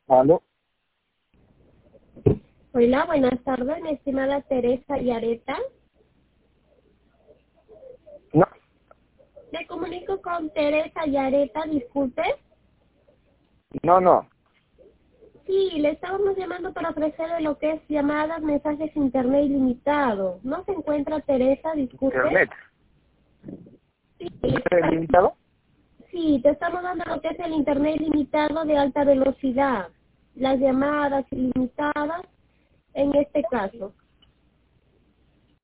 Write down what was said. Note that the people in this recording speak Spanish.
¿Aló? Hola, buenas tardes, mi estimada Teresa Yareta. No, Me comunico con Teresa Yareta, disculpe. no. Sí, le estábamos llamando para ofrecerle lo que es llamadas, mensajes internet ilimitado. ¿No se encuentra Teresa, disculpe? Internet. Sí, ¿Internet limitado? sí, te estamos dando lo que es el internet ilimitado de alta velocidad. Las llamadas ilimitadas en este caso.